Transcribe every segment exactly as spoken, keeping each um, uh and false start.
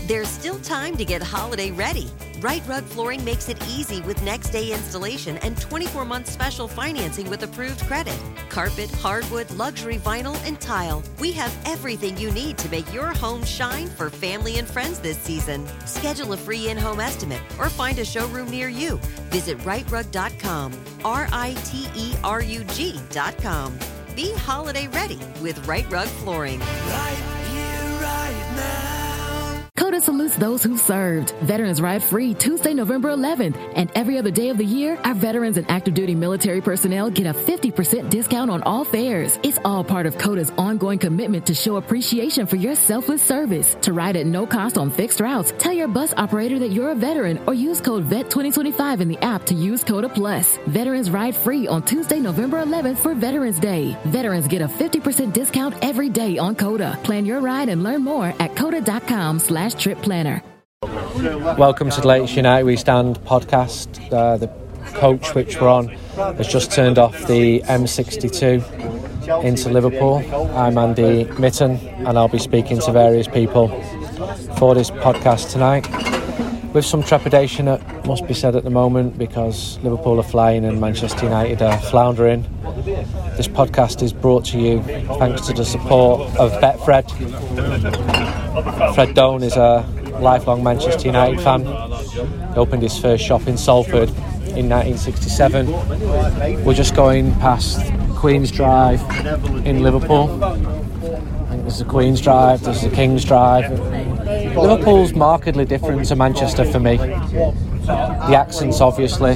There's still time to get holiday ready. Right Rug Flooring makes it easy with next day installation and twenty-four month special financing with approved credit. Carpet, hardwood, luxury vinyl, and tile. We have everything you need to make your home shine for family and friends this season. Schedule a free in-home estimate or find a showroom near you. Visit right rug dot com. R I T E R U G dot com. Be holiday ready with Right Rug Flooring. Right here, right now. COTA salutes those who served. Veterans Ride Free Tuesday, November eleventh. And every other day of the year, our veterans and active duty military personnel get a fifty percent discount on all fares. It's all part of COTA's ongoing commitment to show appreciation for your selfless service. To ride at no cost on fixed routes, tell your bus operator that you're a veteran or use code V E T twenty twenty-five in the app to use COTA Plus. Veterans Ride Free on Tuesday, November eleventh for Veterans Day. Veterans get a fifty percent discount every day on COTA. Plan your ride and learn more at COTA dot com slash trip planner. Welcome to the latest United We Stand podcast. Uh, the coach which we're on has just turned off the M sixty-two into Liverpool. I'm Andy Mitten and I'll be speaking to various people for this podcast tonight. With some trepidation, it must be said at the moment, because Liverpool are flying and Manchester United are floundering. This podcast is brought to you thanks to the support of Betfred. Fred Doan is a lifelong Manchester United fan. He opened his first shop in Salford in nineteen sixty-seven. We're just going past Queen's Drive in Liverpool. I think there's a Queen's Drive, there's a King's Drive. Liverpool's markedly different to Manchester for me. The accents, obviously.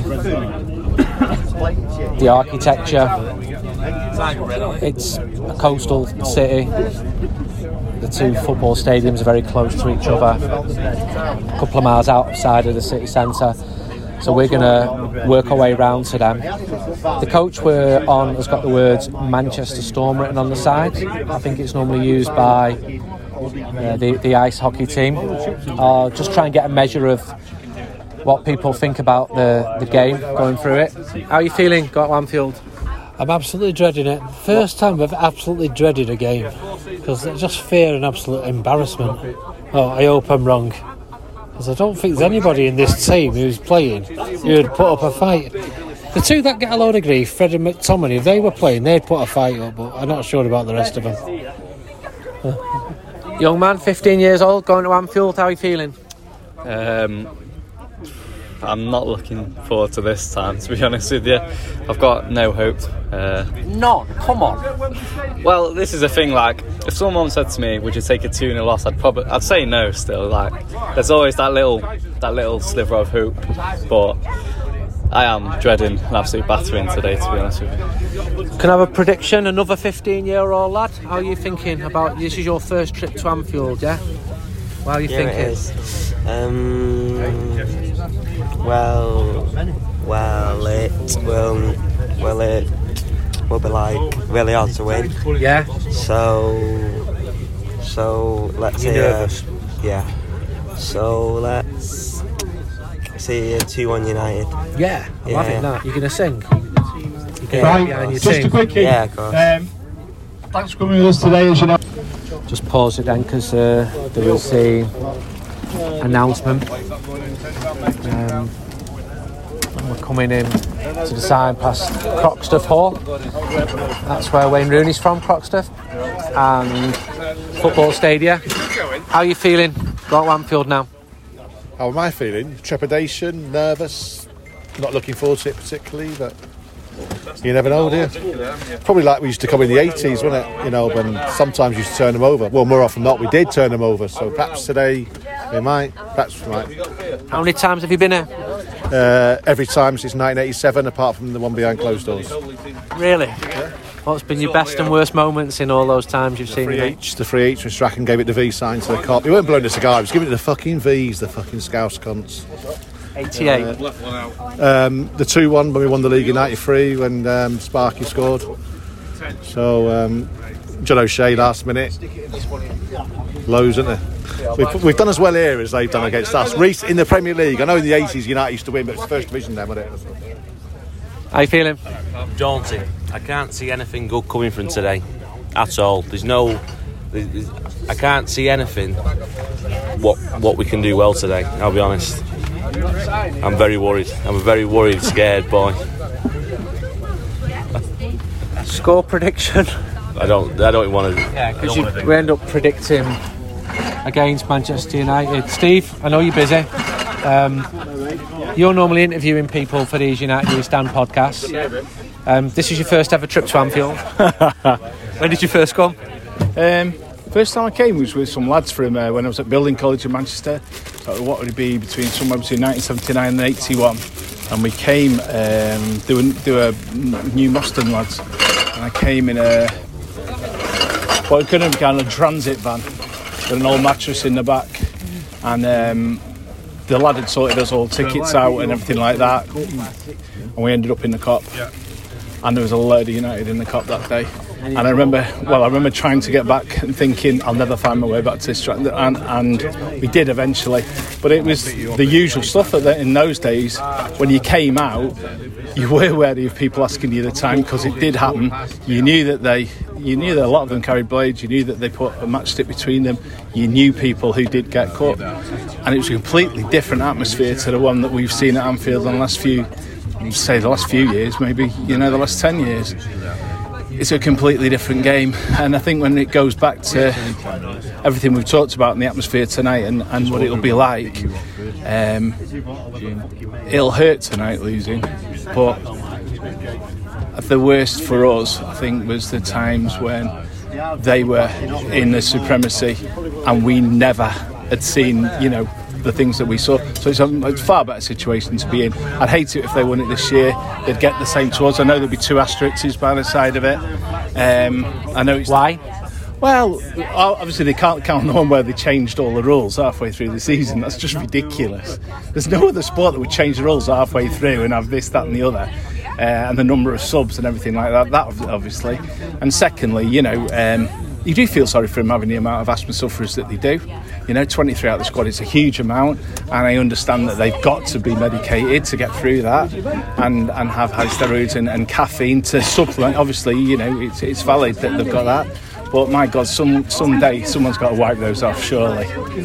The architecture. It's a coastal city. The two football stadiums are very close to each other, a couple of miles outside of the city centre. So we're going to work our way around to them. The coach we're on has got the words Manchester Storm written on the side. I think it's normally used by uh, the, the ice hockey team. I'll just try and get a measure of what people think about the, the game going through it. How are you feeling, Got Anfield? I'm absolutely dreading it. First time I've absolutely dreaded a game, because it's just fear and absolute embarrassment. Oh, I hope I'm wrong, because I don't think there's anybody in this team who's playing who would put up a fight. The two that get a load of grief, Fred and McTominay, if they were playing, they'd put a fight up, but I'm not sure about the rest of them. Young man, fifteen years old, going to Anfield, how are you feeling? Um, I'm not looking forward to this time, to be honest with you. I've got no hope. Uh, None? Come on. Well, this is a thing, like, if someone said to me, would you take a two nil loss, I'd probably, I'd say no still. Like, there's always that little, that little sliver of hope, but I am dreading an absolute battering today, to be honest with you. Can I have a prediction? Another fifteen-year-old lad? How are you thinking about, this is your first trip to Anfield, yeah? What are you yeah, thinking? It is. Um, well, well, it will, well, it will be like really hard to win. Yeah. So, so let's You're say, nervous. Uh, yeah. So let's see a two one United. Yeah, I'm yeah. having that. You're going to sing? You Yeah. Right, behind your just team. a quickie. Yeah, of course. Um, thanks for coming with us today, as you know. Just pause it then, because uh, there was a announcement. Um, we're coming in to the side past Croxteth Hall. That's where Wayne Rooney's from, Croxteth. And Football Stadia. How are you feeling? Go to Anfield now. How am I feeling? Trepidation, nervous, not looking forward to it particularly, but you never know, do you? Probably like we used to come in the eighties, wasn't it? You know, when sometimes you used to turn them over. Well, more often than not, we did turn them over. So perhaps today we might. Perhaps we might. How many times have you been here? Uh, every time since nineteen eighty-seven, apart from the one behind closed doors. Really? Yeah. What's been your best and worst moments in all those times you've the seen free it? H, the free H when Strachan gave it the V sign to the cop. He weren't blowing the cigar, he was giving it the fucking V's, the fucking scouse cunts. eighty-eight. Uh, um, the two one when we won the league in ninety-three when um, Sparky scored. So um, John O'Shea last minute. Loads, isn't there? We've, we've done as well here as they've done against us. Reece in the Premier League. I know in the eighties United used to win, but it's the first division then, wasn't it? How you feeling? Daunting. I can't see anything good coming from today at all. There's no I can't see anything what what we can do well today. I'll be honest. I'm very worried. I'm a very worried, scared boy. Score prediction? I don't. I don't want to. Yeah, because we end up predicting against Manchester United. Steve, I know you're busy. Um, you're normally interviewing people for these United We Stand podcasts. Um, this is your first ever trip to Anfield. When did you first come? Um, first time I came was with some lads from uh, when I was at Building College in Manchester. So what would it be between somewhere between nineteen seventy-nine and eighty-one? And we came. Um, they were they were New Moston lads, and I came in a what could have been a transit van with an old mattress in the back, and um, the lad had sorted us all tickets out and everything like that, and we ended up in the Kop. And there was a load of United in the Kop that day. And I remember, well, I remember trying to get back and thinking I'll never find my way back to this track, and, and we did eventually. But it was the usual stuff that in those days, when you came out, you were wary of people asking you the time, because it did happen. You knew that they, you knew that a lot of them carried blades. You knew that they put a matchstick between them. You knew people who did get cut, and it was a completely different atmosphere to the one that we've seen at Anfield in the last few. Say the last few years, maybe, you know, the last ten years. It's a completely different game, and I think when it goes back to everything we've talked about in the atmosphere tonight and, and what it'll be like, um, it'll hurt tonight losing, but the worst for us, I think, was the times when they were in the supremacy and we never had seen, you know, the things that we saw. So it's a, it's a far better situation to be in. I'd hate it if they won it this year. They'd get the same to us. I know there'd be two asterisks by the side of it. Um, I know it's why. Well, obviously they can't count on the one where they changed all the rules halfway through the season. That's just ridiculous. There's no other sport that would change the rules halfway through and have this, that and the other. Uh, and the number of subs and everything like that, that obviously. And secondly, you know, um, you do feel sorry for them having the amount of asthma sufferers that they do. You know, twenty-three out of the squad is a huge amount, and I understand that they've got to be medicated to get through that, and, and have high steroids and, and caffeine to supplement. Obviously, you know, it's, it's valid that they've got that. But my God, some someday someone's got to wipe those off, surely.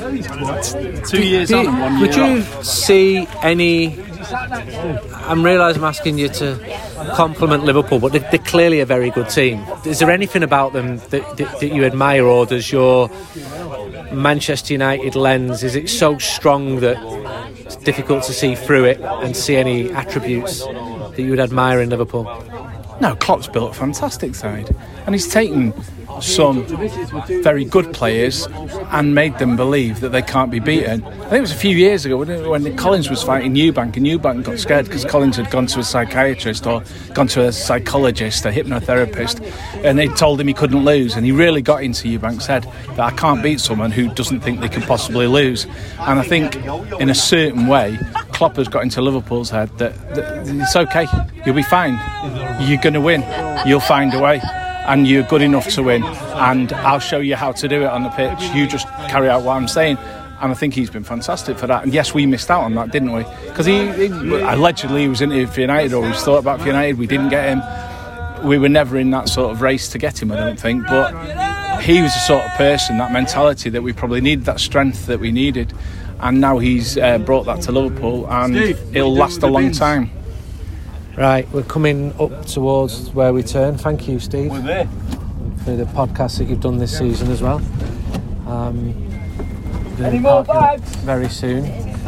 Two years do, on and one year Would you off. see any... I'm realising I'm asking you to compliment Liverpool, but they're, they're clearly a very good team. Is there anything about them that, that, that you admire, or does your Manchester United lens, is it so strong that it's difficult to see through it and see any attributes that you would admire in Liverpool? No, Klopp's built a fantastic side, and he's taken some very good players and made them believe that they can't be beaten. I think it was a few years ago when Collins was fighting Eubank, and Eubank got scared because Collins had gone to a psychiatrist or gone to a psychologist, a hypnotherapist, and they told him he couldn't lose, and he really got into Eubank's head that I can't beat someone who doesn't think they can possibly lose. And I think in a certain way Klopp has got into Liverpool's head that, that it's okay, you'll be fine, you're going to win, you'll find a way, and you're good enough to win, and I'll show you how to do it on the pitch. You just carry out what I'm saying. And I think he's been fantastic for that. And yes, we missed out on that, didn't we? Because he, he allegedly he was interviewed for United, or we thought about for United. We didn't get him. We were never in that sort of race to get him, I don't think. But he was the sort of person, that mentality that we probably needed, that strength that we needed. And now he's uh, brought that to Liverpool, and Steve, it'll last a long time. Right, we're coming up towards where we turn. Thank you, Steve, We're there. for the podcast that you've done this season as well. Um, Any more bags? Very soon.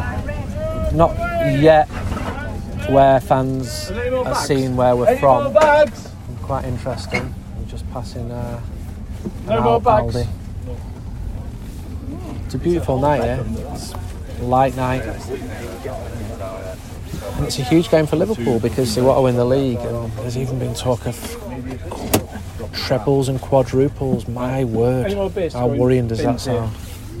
Not yet where fans are seeing where we're Any from. more bags? Quite interesting. We're just passing uh, No an more Al- bags. Aldi. It's a beautiful night, yeah. It's a light night. And it's a huge game for Liverpool because they want to win the league, and there's even been talk of trebles and quadruples. My word, how worrying does that sound?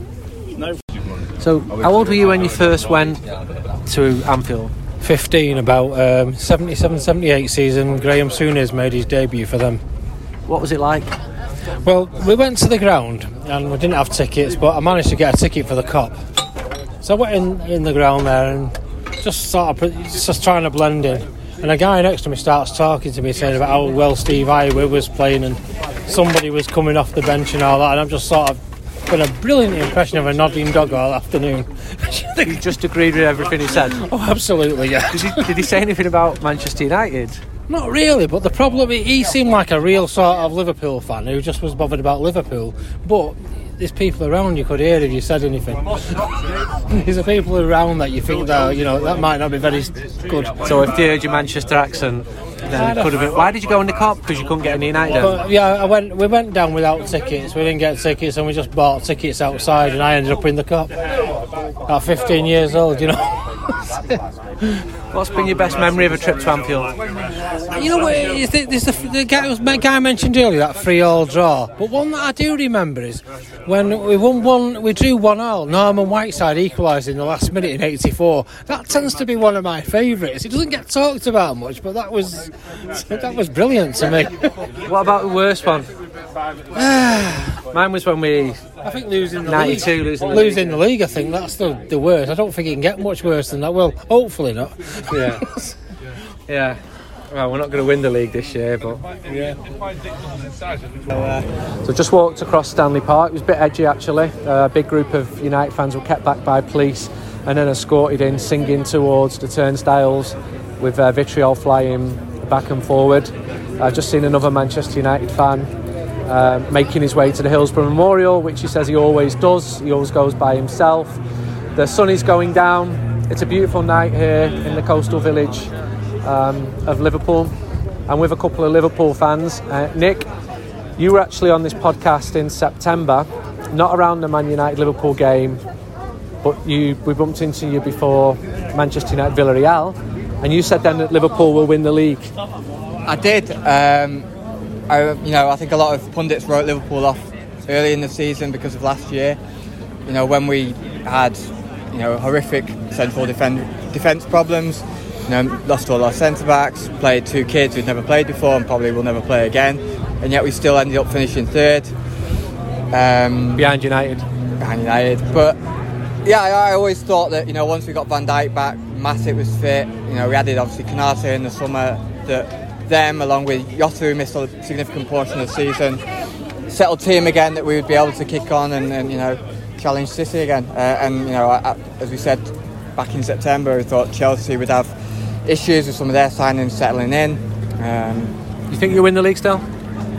So, how old were you when you first went to Anfield? fifteen, about um, seventy-seven seventy-eight season. Graham Souness made his debut for them. What was it like? Well, we went to the ground and we didn't have tickets, but I managed to get a ticket for the Kop. So I went in, in the ground there and just sort of just trying to blend in. And a guy next to me starts talking to me, saying about how well Steve Iowa was playing, and somebody was coming off the bench and all that, and I've just sort of got a brilliant impression of a nodding dog all afternoon. You just agreed with everything he said? Oh, absolutely, yeah. Did he, did he say anything about Manchester United? Not really, but the problem, he seemed like a real sort of Liverpool fan who just was bothered about Liverpool. But there's people around you could hear if you said anything. There's people around that you think that, you know, that might not be very good. So if they heard your Manchester accent, then it could have been. Why did you go on the cop? Because you couldn't get any United. But, yeah, I went. We went down without tickets. We didn't get tickets, and we just bought tickets outside, and I ended up in the cop. At fifteen years old, you know. What's been your best memory of a trip to Anfield? You know what? Is the, there's the, the guy, the guy I mentioned earlier, that three-all draw. But one that I do remember is when we won one, we drew one all. Norman Whiteside equalised in the last minute in eighty-four. That tends to be one of my favourites. It doesn't get talked about much, but that was that was brilliant to me. What about the worst one? Mine was when we. I think losing the ninety-two, league. losing the losing league. the league. I think that's the the worst. I don't think it can get much worse than that. Well, hopefully not. Yeah. Yeah. Well, we're not going to win the league this year, but yeah. So just walked across Stanley Park. It was a bit edgy actually. Uh, a big group of United fans were kept back by police and then escorted in, singing towards the turnstiles with uh, vitriol flying back and forward. I've just seen another Manchester United fan uh, making his way to the Hillsborough Memorial, which he says he always does. He always goes by himself. The sun is going down. It's a beautiful night here in the coastal village um, of Liverpool. I'm with a couple of Liverpool fans. Uh, Nick, you were actually on this podcast in September, not around the Man United Liverpool game, but you we bumped into you before Manchester United Villarreal, and you said then that Liverpool will win the league. I did. Um, I, you know, I think a lot of pundits wrote Liverpool off early in the season because of last year. You know, when we had, you know, horrific central defend, defence problems. You know, lost all our centre backs, played two kids who'd never played before and probably will never play again, and yet we still ended up finishing third. Um, behind United. Behind United, but yeah, I, I always thought that, you know, once we got Van Dijk back, Matip was fit. You know, we added obviously Konate in the summer. That them, along with Jota, who missed a significant portion of the season, settled team again that we would be able to kick on and, and you know, challenge City again. Uh, and you know, I, I, as we said back in September, we thought Chelsea would have issues with some of their signings settling in. Um, you think you win the league still?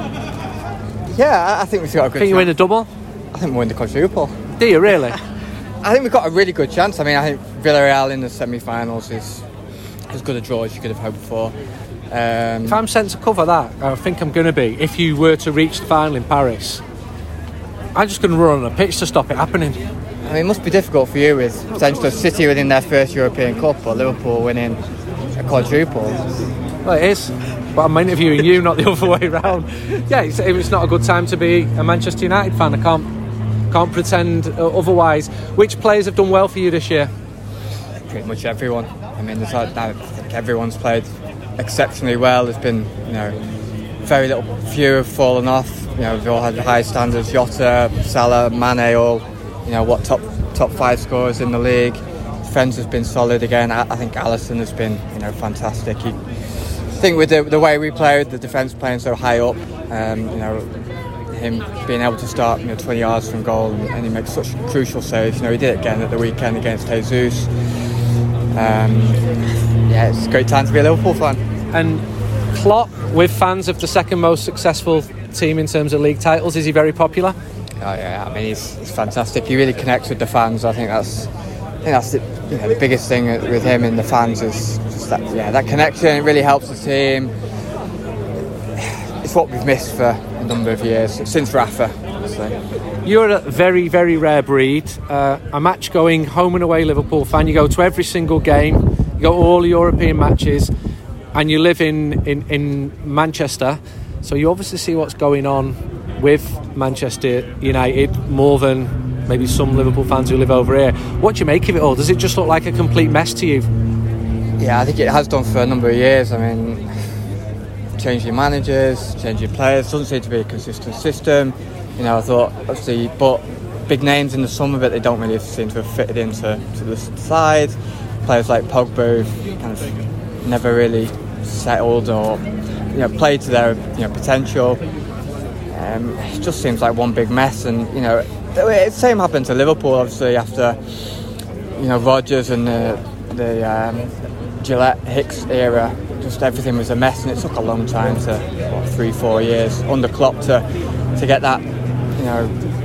Yeah, I, I think we've got a good think chance. You win the double? I think we'll win the quadruple. Do you really? I think we've got a really good chance. I mean, I think Villarreal in the semi-finals is as good a draw as you could have hoped for. Um, if I'm sent to cover that, I think I'm going to be, if you were to reach the final in Paris, I'm just going to run on a pitch to stop it happening. I mean, it must be difficult for you with potentially City winning their first European Cup or Liverpool winning a quadruple. Well, it is, but I'm interviewing you, not the other way around. Yeah, it's, it's not a good time to be a Manchester United fan. I can't can't pretend otherwise. Which players have done well for you this year? Pretty much everyone. I mean, there's like, I think everyone's played exceptionally well. There's been, you know, very little few have fallen off. You know, they've all had high standards. Jota, Salah, Mane, all, you know, what top top five scorers in the league. Defence has been solid again. I, I think Alisson has been, you know, fantastic. He, I think with the, the way we play, with the defence playing so high up, um, you know, him being able to start, you know, twenty yards from goal and, and he makes such crucial saves. You know, he did it again at the weekend against Jesus. Um, yeah, it's a great time to be a Liverpool fan. And Klopp, with fans of the second most successful team in terms of league titles, is he very popular? Oh yeah, I mean he's, he's fantastic. He really connects with the fans. I think that's, I think that's the, you know, the biggest thing with him and the fans is just that, yeah, that connection. It really helps the team. It's what we've missed for a number of years since Rafa. So. You're a very, very rare breed. Uh, a match-going home and away Liverpool fan. You go to every single game. You go to all the European matches, and you live in, in, in Manchester. So you obviously see what's going on with Manchester United more than maybe some Liverpool fans who live over here. What do you make of it all? Does it just look like a complete mess to you? Yeah, I think it has done for a number of years. I mean, changing managers, changing players, doesn't seem to be a consistent system. You know, I thought, obviously, but big names in the summer, but they don't really seem to have fitted into to the side. Players like Pogba kind of never really settled or, you know, played to their, you know, potential. Um, it just seems like one big mess, and you know, the same happened to Liverpool. Obviously, after you know Rodgers and the, the um, Gillette Hicks era, just everything was a mess, and it took a long time to what, three, four years under Klopp to to get that you know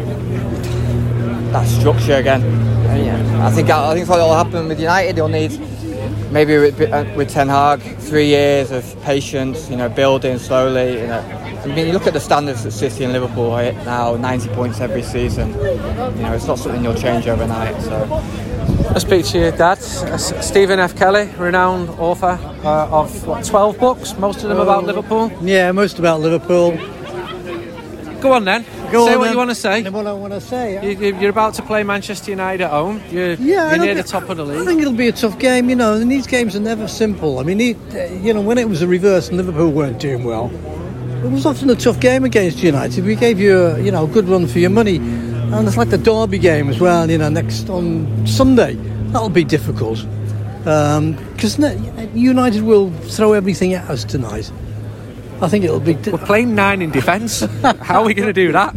that structure again. And, yeah, I think I think what will happen with United. They'll need maybe with, with Ten Hag three years of patience, you know, building slowly. You know. I mean, you look at the standards that City and Liverpool are at now, ninety points every season. You know, it's not something you'll change overnight. So, I'll speak to your dad, uh, Stephen F. Kelly, renowned author uh, of what, twelve books, most of them about Oh, Liverpool. Yeah, most about Liverpool. Go on then. Go say on what then. you want to say. What I want to say. You, you- you're about to play Manchester United at home. You're, Yeah, I you're near don't the thi- top of the league. I think it'll be a tough game, you know, and these games are never simple. I mean, he, you know, when it was the reverse and Liverpool weren't doing well, it was often a tough game against United. We gave you a, you know, a good run for your money. And it's like the Derby game as well, you know, next on Sunday. That'll be difficult. Because United will throw everything at us tonight. I think it'll be... Di- We're playing nine in defence. How are we going to do that?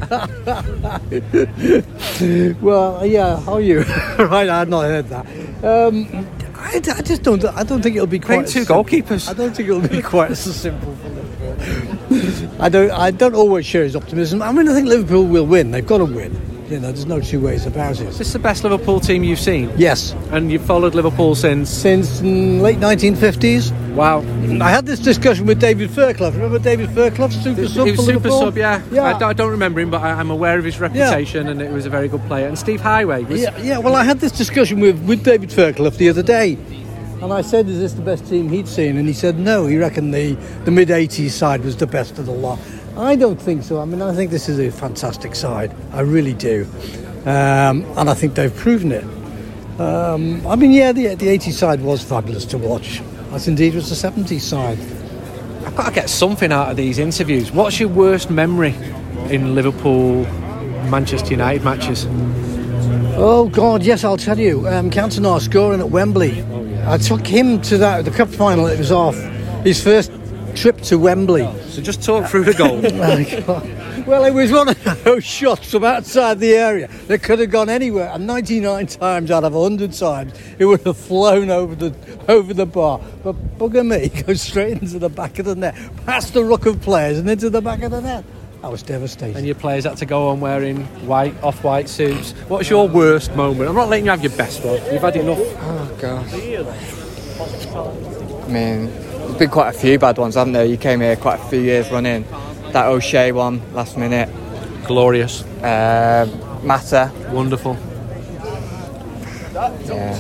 Well, yeah, how are you? Right, I had not heard that. Um, I, I just don't. I don't think it'll be Playing quite two sim- goalkeepers. I don't think it'll be quite so simple for Liverpool. I don't. I don't always share his optimism. I mean, I think Liverpool will win. They've got to win. You know, there's no two ways about it. Is this the best Liverpool team you've seen? Yes. And you've followed Liverpool since? Since mm, late nineteen fifties. Wow. I had this discussion with David Fairclough. Remember David Fairclough, super He sub was for super Liverpool? sub, yeah. Yeah. I, don't, I don't remember him, but I, I'm aware of his reputation, and it was a very good player. And Steve Highway was. Yeah, yeah. Well, I had this discussion with, with David Fairclough the other day, and I said, "Is this the best team he'd seen?" And he said, "No, he reckoned the the mid eighties side was the best of the lot." I don't think so. I mean, I think this is a fantastic side. I really do, um, and I think they've proven it. Um, I mean, yeah, the the eighties side was fabulous to watch, as indeed was the seventies side. I've got to get something out of these interviews. What's your worst memory in Liverpool Manchester United matches? Oh God, yes, I'll tell you. Um, Cantona scoring at Wembley. I took him to that the cup final. It was off his first trip to Wembley. So just talk through the goal. Oh, God. Well, it was one of those shots from outside the area that could have gone anywhere, and ninety-nine times out of one hundred times it would have flown over the over the bar. But bugger me, it goes straight into the back of the net, past the ruck of players and into the back of the net. That was devastating. And your players had to go on wearing white, off-white suits. What's your worst moment? I'm not letting you have your best one. You've had enough. Oh gosh. I mean, there's been quite a few bad ones, haven't there? You came here quite a few years running. That O'Shea one, last minute. Glorious. Uh, Mata. Wonderful. Yeah.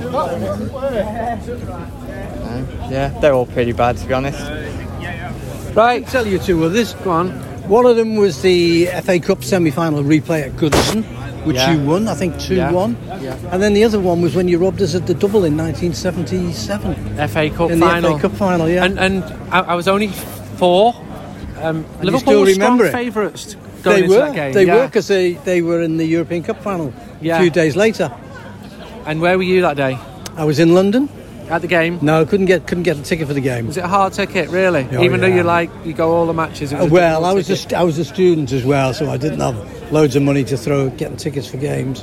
Uh, yeah, they're all pretty bad, to be honest. Right, I'll tell you two others. Go on. One of them was the F A Cup semi-final replay at Goodison, which Yeah. you won, I think two one. Yeah. And then the other one was when you robbed us at the double in nineteen seventy-seven. F A Cup in final. the F A Cup final, yeah. And, and I, I was only four. Um, And you Liverpool still were strong remember it? favourites going They into were, that game. they yeah. were, because they, they were in the European Cup final Yeah. a few days later. And where were you that day? I was in London. At the game? No, couldn't get couldn't get a ticket for the game. Was it a hard ticket, really? Oh, Even though yeah. you like you go all the matches. It Uh, was a well, I difficult was a, ticket. st- I was a student as well, so I didn't have loads of money to throw getting tickets for games.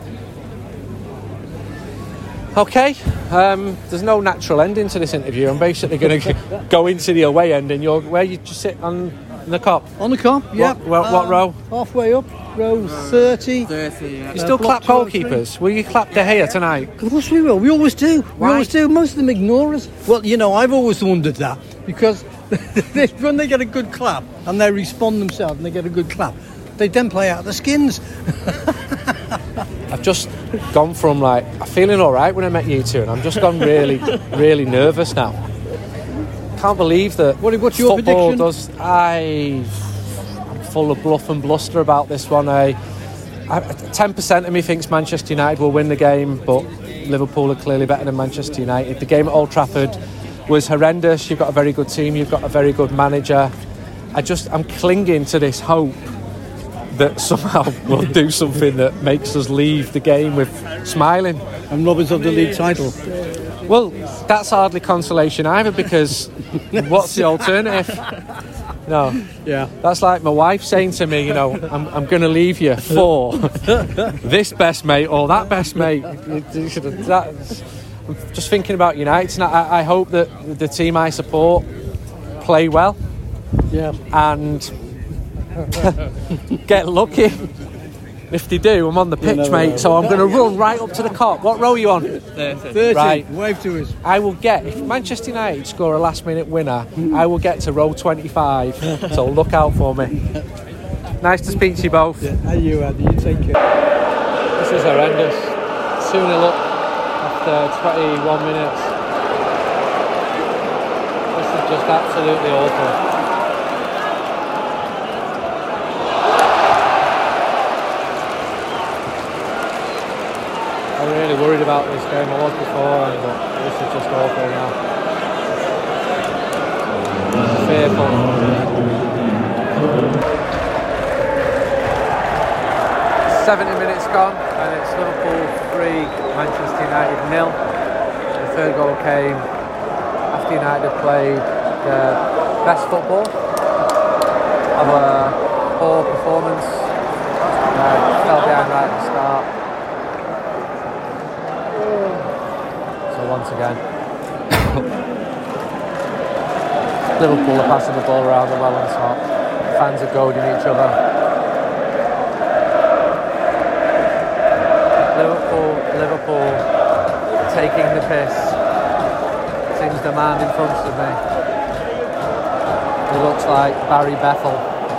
Okay, um, there's no natural ending to this interview. I'm basically going to go into the away end, and you're where you just sit on the cop. On the cop, yeah. What, what, what Uh, row? Halfway up, row thirty. thirty, yeah. You still block clap two oh three. goalkeepers? Will you clap De Gea tonight? Of course we will. We always do. We Why? always do. Most of them ignore us. Well, you know, I've always wondered that because they- when they get a good clap and they respond themselves and they get a good clap, they then play out the skins. I've just gone from like feeling all right when I met you two, and I'm just gone really, really nervous now. Can't believe that. What, what's your football prediction? does. I, I'm full of bluff and bluster about this one. I, I, ten percent of me thinks Manchester United will win the game, but Liverpool are clearly better than Manchester United. The game at Old Trafford was horrendous. You've got a very good team. You've got a very good manager. I just, I'm clinging to this hope that somehow we'll do something that makes us leave the game with smiling. And robbers of the league title. Well, that's hardly consolation either, because what's the alternative? No. Yeah. That's like my wife saying to me, you know, I'm, I'm going to leave you for this best mate or that best mate. That's, I'm just thinking about United, and I, I hope that the team I support play well. Yeah. And get lucky. If they do, I'm on the pitch, mate, so I'm going to run right up to the cop. What row are you on? thirty. Right. Wave to us. I will get, if Manchester United score a last minute winner, I will get to row twenty-five, so look out for me. Nice to speak to you both. Yeah, and you, Andy, you take care. This is horrendous. two nil up after twenty-one minutes. This is just absolutely awful. I'm really worried about this game. I was before, but this is just awful now. Fearful. seventy minutes gone, and it's Liverpool three, Manchester United nil. The third goal came after United had played the best football of a poor performance. Uh, fell behind right at the start. Once again, Liverpool are passing the ball around the well on top. Fans are goading each other. Liverpool, Liverpool taking the piss. Seems the man in front of me. He looks like Barry Bethel.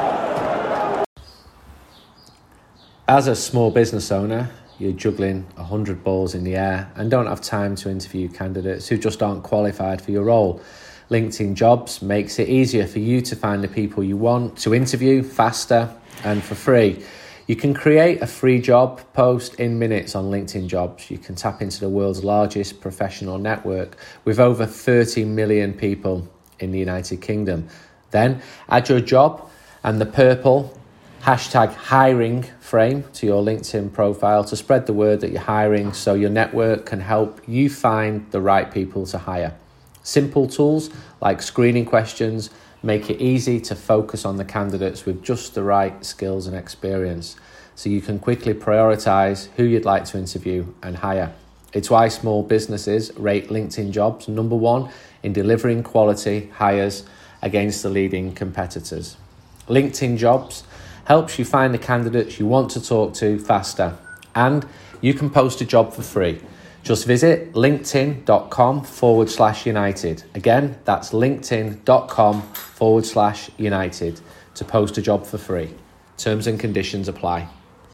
As a small business owner, you're juggling one hundred balls in the air and don't have time to interview candidates who just aren't qualified for your role. LinkedIn Jobs makes it easier for you to find the people you want to interview faster and for free. You can create a free job post in minutes on LinkedIn Jobs. You can tap into the world's largest professional network with over thirty million people in the United Kingdom. Then add your job and the purple hashtag hiring frame to your LinkedIn profile to spread the word that you're hiring so your network can help you find the right people to hire. Simple tools like screening questions make it easy to focus on the candidates with just the right skills and experience so you can quickly prioritize who you'd like to interview and hire. It's why small businesses rate LinkedIn Jobs number one in delivering quality hires against the leading competitors. LinkedIn Jobs helps you find the candidates you want to talk to faster, and you can post a job for free. Just visit linkedin.com forward slash United. Again, that's linkedin.com forward slash United to post a job for free. Terms and conditions apply.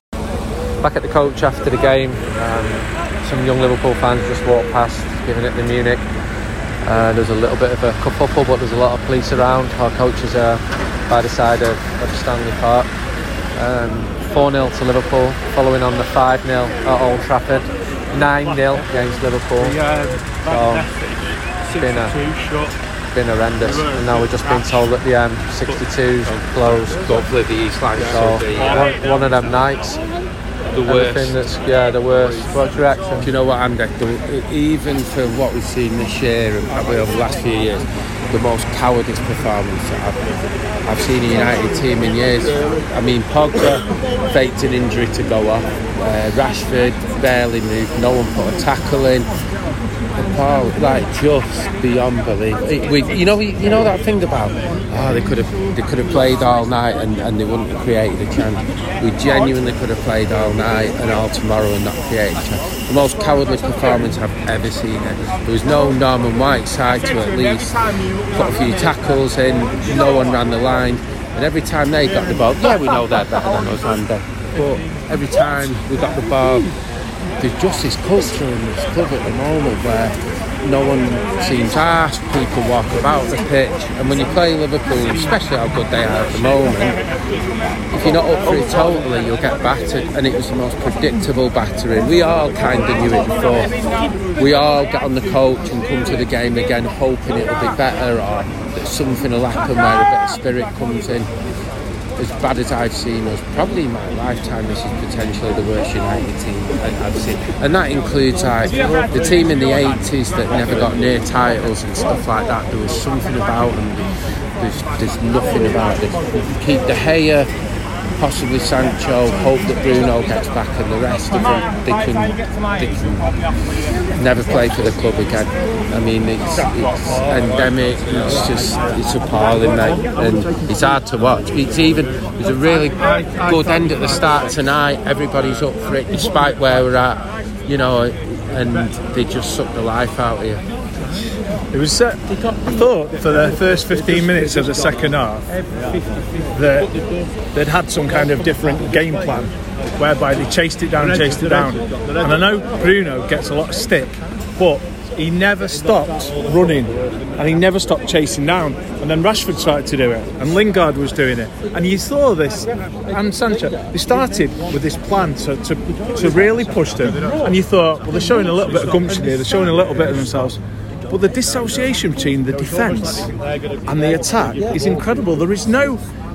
Back at the coach after the game, um, some young Liverpool fans just walked past, giving it the Munich. Uh, there's a little bit of a kerfuffle, but there's a lot of police around. Our coaches are by the side of, of Stanley Park. Um, four nil to Liverpool, following on the five nil at Old Trafford. nine nil against Liverpool. Yeah, so it's been, a, been horrendous. And now we've just been told that the M sixty-two's closed. Hopefully the East Line so one, one of them nights. The worst. That's, yeah, the worst. What's your reaction? Do you know what, Andy? The, even for what we've seen this year and probably over the last few years, the most cowardice performance that I've, I've seen a United team in years. I mean, Pogba faked an injury to go off. Uh, Rashford barely moved. No one put a tackle in. Oh, like just beyond belief. It, we, you know, you know that thing about oh, they could have they could have played all night and, and they wouldn't have created a chance. We genuinely could have played all night and all tomorrow and not created a chance. The most cowardly performance I've ever seen. It. There was no Norman Whiteside to at least put a few tackles in. No one ran the line, and every time they got the ball, yeah, we know they're better than us, Andy. But every time we got the ball. There's just this culture in this club at the moment where no one seems asked, people walk about the pitch, and when you play Liverpool, especially how good they are at the moment, if you're not up for it totally, you'll get battered, and it was the most predictable battering. We all kind of knew it before. We all get on the coach and come to the game again hoping it'll be better or that something will happen where a bit of spirit comes in. As bad as I've seen us, probably in my lifetime, this is potentially the worst United team I've seen. And that includes like the team in the eighties that never got near titles and stuff like that. There was something about them. there's, there's nothing about this. Keep De Gea, possibly Sancho, hope that Bruno gets back, and the rest of them, they can, they can never play for the club again. I mean, it's, it's endemic, it's just, it's appalling, mate, and it's hard to watch. It's even, there's a really good end at the start tonight, everybody's up for it, despite where we're at, you know, and they just suck the life out of you. It was. Uh, I thought for the first fifteen minutes of the second half that they'd had some kind of different game plan, whereby they chased it down, chased it down. And I know Bruno gets a lot of stick, but he never stopped running, and he never stopped chasing down. And then Rashford started to do it, and Lingard was doing it. And you saw this, and Sancho, they started with this plan to, to, to really push them. And you thought, well, they're showing a little bit of gumption here, they're showing a little bit of themselves. But the dissociation between the defence and the attack is incredible. There is no...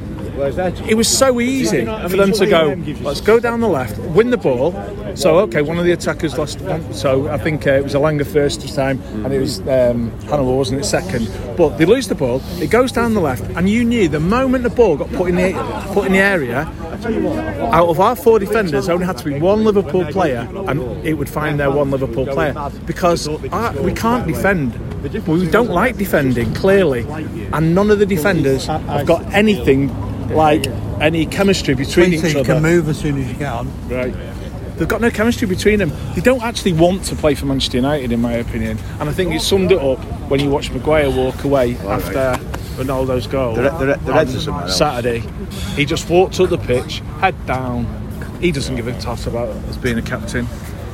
It was so easy for them to go, let's go down the left, win the ball. So, OK, one of the attackers lost one. So I think uh, it was Elanga first this time, and it was um, Hannibal, wasn't it, second. But they lose the ball, it goes down the left, and you knew the moment the ball got put in the, put in the area, out of our four defenders, only had to be one Liverpool player, and it would find their one Liverpool player. Because our, we can't defend. We don't like defending, clearly. And none of the defenders have got anything like any chemistry between each other. You can move as soon as you get on. Right. They've got no chemistry between them. They don't actually want to play for Manchester United, in my opinion. And I think it summed it up when you watch Maguire walk away right, after right. Ronaldo's goal. The, the, the Reds are somewhere else. Saturday. He just walked up the pitch, head down. He doesn't give a toss about us being a captain.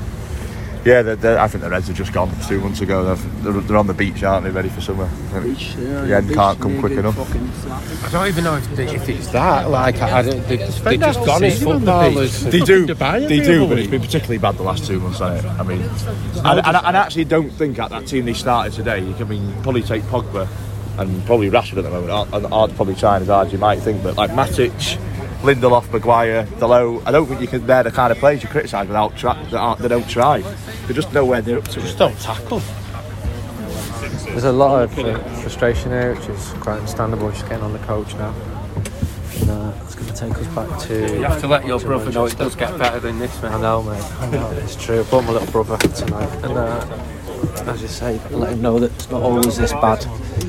Yeah, they're, they're, I think the Reds have just gone two months ago. They're, they're on the beach, aren't they, ready for summer? Beach, yeah, the end beach can't come quick enough. I don't even know if, they, if it's that. Like, I, I don't, they, they've just gone as footballers. They do, they do, but it's been particularly bad the last two months, hasn't it? I mean, and, and, and I actually don't think at that team they started today, you can I mean, probably take Pogba and probably Rashford at the moment, and aren't probably trying as hard as you might think, but like Matic, Lindelof, Maguire, Dalot, I don't think you can. They're the kind of players you criticise without try, that aren't, they don't try. They just know where they're up to. Just don't tackle. There's a lot of uh, frustration here, which is quite understandable. Just getting on the coach now. And, uh, it's going to take us back to. You have to let your brother know it does get better than this, man. I know, mate. I know, it's true. I brought my little brother tonight, and uh, as you say, let him know that it's not always this bad.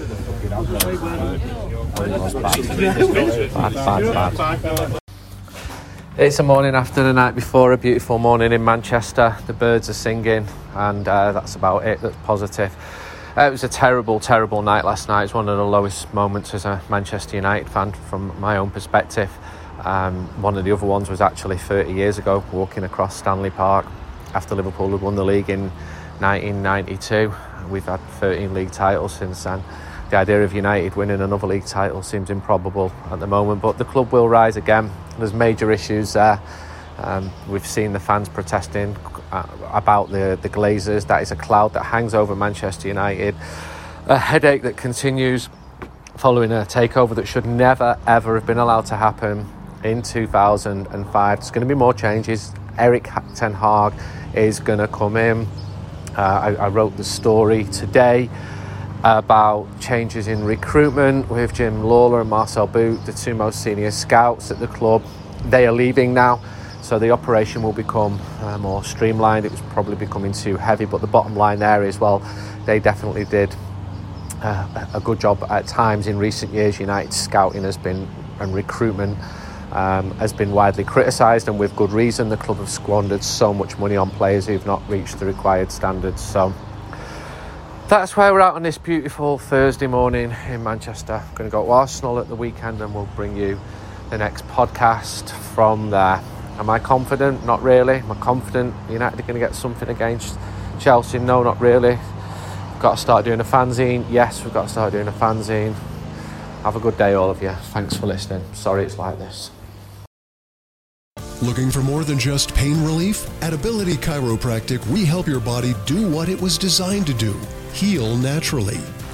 Bad, bad, bad. It's a morning after the night before, a beautiful morning in Manchester. The birds are singing, and uh, that's about it. That's positive. Uh, it was a terrible, terrible night last night. It's one of the lowest moments as a Manchester United fan from my own perspective. Um, one of the other ones was actually thirty years ago, walking across Stanley Park after Liverpool had won the league in nineteen ninety-two. We've had thirteen league titles since then. The idea of United winning another league title seems improbable at the moment, but the club will rise again. There's major issues there. Um, we've seen the fans protesting uh, about the, the Glazers. That is a cloud that hangs over Manchester United. A headache that continues following a takeover that should never, ever have been allowed to happen in two thousand five. There's going to be more changes. Erik ten Hag is going to come in. Uh, I, I wrote the story today about changes in recruitment with Jim Lawler and Marcel Boot, the two most senior scouts at the club. They are leaving now, so the operation will become uh, more streamlined. It was probably becoming too heavy, but the bottom line there is, well, they definitely did uh, a good job at times in recent years. United scouting has been, and recruitment um, has been widely criticised, and with good reason. The club have squandered so much money on players who've not reached the required standards. So that's where we're at on this beautiful Thursday morning in Manchester. I'm going to go to Arsenal at the weekend, and we'll bring you the next podcast from there. Am I confident? Not really. Am I confident United are going to get something against Chelsea? No, not really. We've got to start doing a fanzine. Yes, we've got to start doing a fanzine. Have a good day, all of you. Thanks for listening. Sorry it's like this. Looking for more than just pain relief? At Ability Chiropractic, we help your body do what it was designed to do. Heal naturally.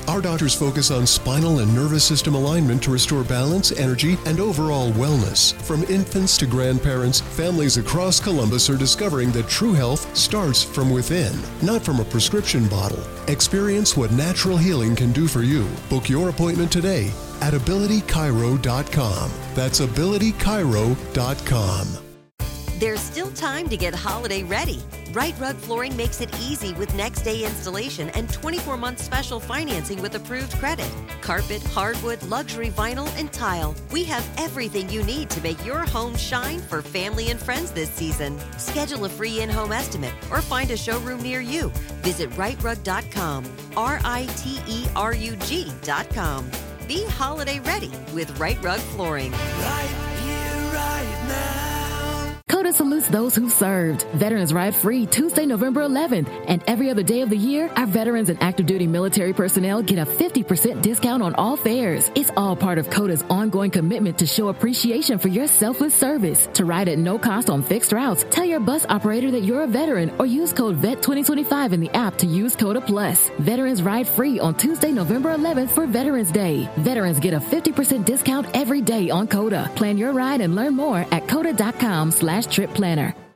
Our doctors focus on spinal and nervous system alignment to restore balance, energy, and overall wellness. From infants to grandparents, families across Columbus are discovering that true health starts from within, not from a prescription bottle. Experience what natural healing can do for you. Book your appointment today at ability chiro dot com. That's ability chiro dot com. There's still time to get holiday ready. Right Rug Flooring makes it easy with next day installation and twenty-four month special financing with approved credit. Carpet, hardwood, luxury vinyl, and tile. We have everything you need to make your home shine for family and friends this season. Schedule a free in-home estimate or find a showroom near you. Visit right rug dot com, R I T E R U G dot com. Be holiday ready with Right Rug Flooring. Right here, right now. COTA salutes those who served. Veterans Ride Free Tuesday, November eleventh. And every other day of the year, our veterans and active duty military personnel get a fifty percent discount on all fares. It's all part of COTA's ongoing commitment to show appreciation for your selfless service. To ride at no cost on fixed routes, tell your bus operator that you're a veteran or use code V E T twenty twenty-five in the app to use COTA Plus. Veterans Ride Free on Tuesday, November eleventh for Veterans Day. Veterans get a fifty percent discount every day on COTA. Plan your ride and learn more at COTA dot com slash trip planner.